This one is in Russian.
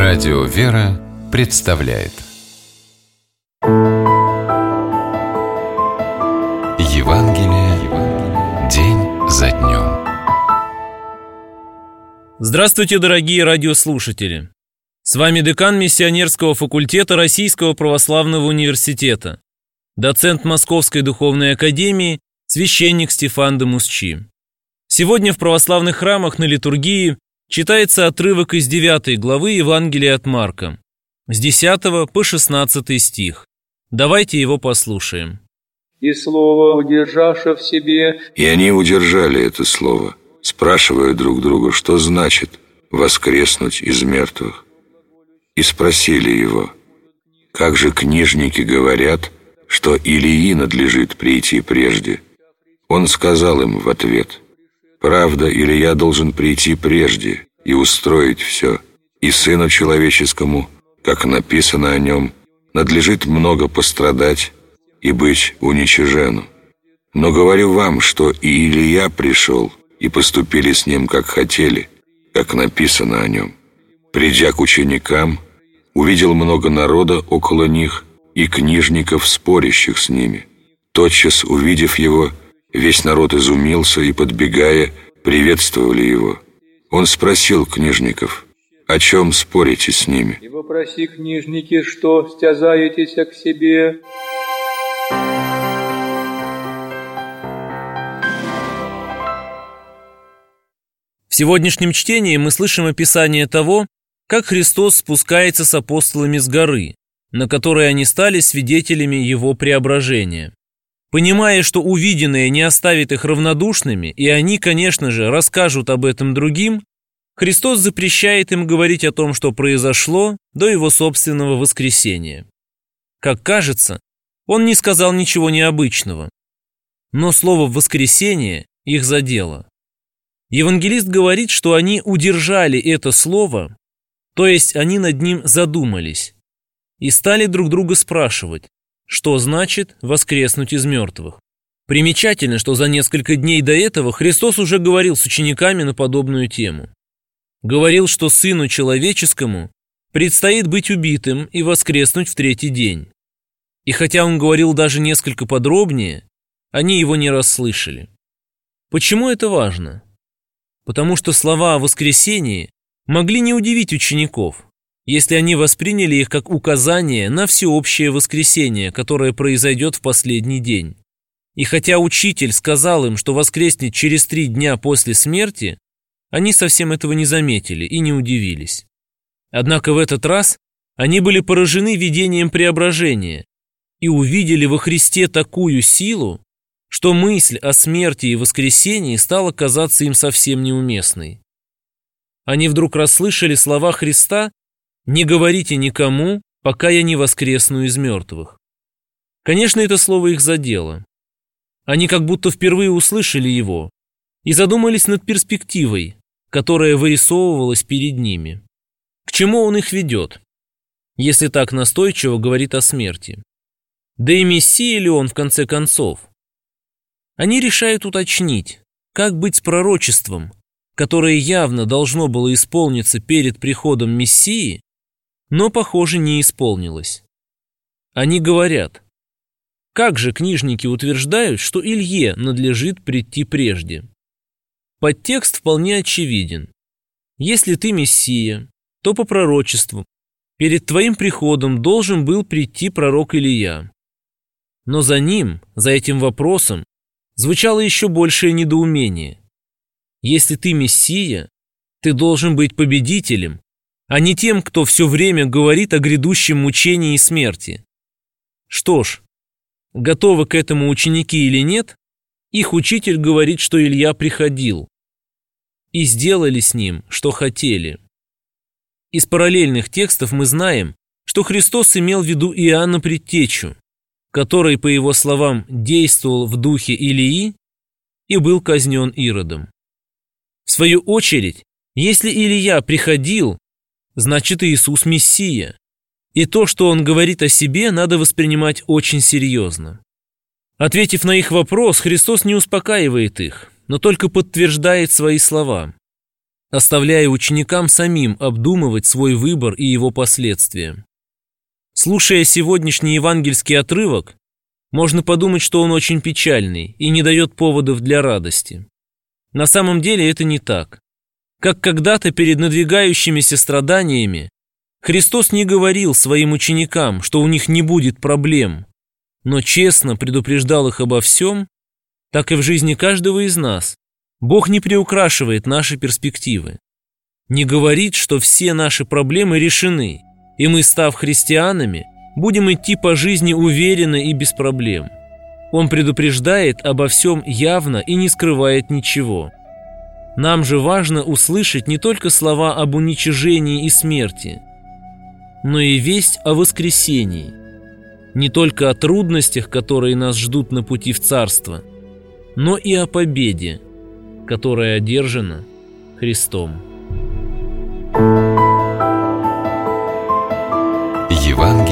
Радио «Вера» представляет Евангелие день за днем. Здравствуйте, дорогие радиослушатели! С вами декан миссионерского факультета Российского православного университета, доцент Московской духовной академии, священник Стефан де Мусчи. Сегодня в православных храмах на литургии читается отрывок из 9 главы Евангелия от Марка, с 10 по 16 стих. Давайте его послушаем. «И слово удержаше в себе...» И они удержали это слово, спрашивая друг друга, что значит «воскреснуть из мертвых». И спросили его: «Как же книжники говорят, что Илии надлежит прийти прежде?» Он сказал им в ответ: «Правда, Илия должен прийти прежде и устроить все, и Сыну Человеческому, как написано о нем, надлежит много пострадать и быть уничижену. Но говорю вам, что и Илия пришел, и поступили с ним, как хотели, как написано о нем. Придя к ученикам, увидел много народа около них и книжников, спорящих с ними. Тотчас, увидев его, весь народ изумился и, подбегая, приветствовали его. Он спросил книжников: «О чем спорите с ними?» «И вопроси, книжники, что стязаетесь к себе?» В сегодняшнем чтении мы слышим описание того, как Христос спускается с апостолами с горы, на которой они стали свидетелями Его преображения. Понимая, что увиденное не оставит их равнодушными, и они, конечно же, расскажут об этом другим, Христос запрещает им говорить о том, что произошло до Его собственного воскресения. Как кажется, Он не сказал ничего необычного, но слово «воскресение» их задело. Евангелист говорит, что они удержали это слово, то есть они над ним задумались, и стали друг друга спрашивать, что значит воскреснуть из мертвых. Примечательно, что за несколько дней до этого Христос уже говорил с учениками на подобную тему. Говорил, что Сыну Человеческому предстоит быть убитым и воскреснуть в третий день. И хотя Он говорил даже несколько подробнее, они его не расслышали. Почему это важно? Потому что слова о воскресении могли не удивить учеников, если они восприняли их как указание на всеобщее воскресение, которое произойдет в последний день. И хотя учитель сказал им, что воскреснет через 3 дня после смерти, они совсем этого не заметили и не удивились. Однако в этот раз они были поражены видением преображения и увидели во Христе такую силу, что мысль о смерти и воскресении стала казаться им совсем неуместной. Они вдруг расслышали слова Христа: «Не говорите никому, пока я не воскресну из мертвых». Конечно, это слово их задело. Они как будто впервые услышали его и задумались над перспективой, которая вырисовывалась перед ними. К чему он их ведет, если так настойчиво говорит о смерти? Да и Мессия ли он в конце концов? Они решают уточнить, как быть с пророчеством, которое явно должно было исполниться перед приходом Мессии, но, похоже, не исполнилось. Они говорят: как же книжники утверждают, что Илье надлежит прийти прежде? Подтекст вполне очевиден. Если ты Мессия, то по пророчеству перед твоим приходом должен был прийти пророк Илия. Но за ним, за этим вопросом, звучало еще большее недоумение. Если ты Мессия, ты должен быть победителем, а не тем, кто все время говорит о грядущем мучении и смерти. Что ж, готовы к этому ученики или нет, их учитель говорит, что Илья приходил, и сделали с ним, что хотели. Из параллельных текстов мы знаем, что Христос имел в виду Иоанна Предтечу, который, по его словам, действовал в духе Илии и был казнен Иродом. В свою очередь, если Илия приходил, значит, Иисус Мессия, и то, что он говорит о себе, надо воспринимать очень серьезно. Ответив на их вопрос, Христос не успокаивает их, но только подтверждает свои слова. оставляя ученикам самим обдумывать свой выбор и его последствия. Слушая сегодняшний евангельский отрывок, можно подумать, что он очень печальный и не дает поводов для радости. На самом деле это не так. Как когда-то перед надвигающимися страданиями Христос не говорил своим ученикам, что у них не будет проблем, но честно предупреждал их обо всем, так и в жизни каждого из нас Бог не приукрашивает наши перспективы. Не говорит, что все наши проблемы решены, и мы, став христианами, будем идти по жизни уверенно и без проблем. Он предупреждает обо всем явно и не скрывает ничего. Нам же важно услышать не только слова об уничижении и смерти, но и весть о воскресении, не только о трудностях, которые нас ждут на пути в Царство, но и о победе, которая одержана Христом. Евангелие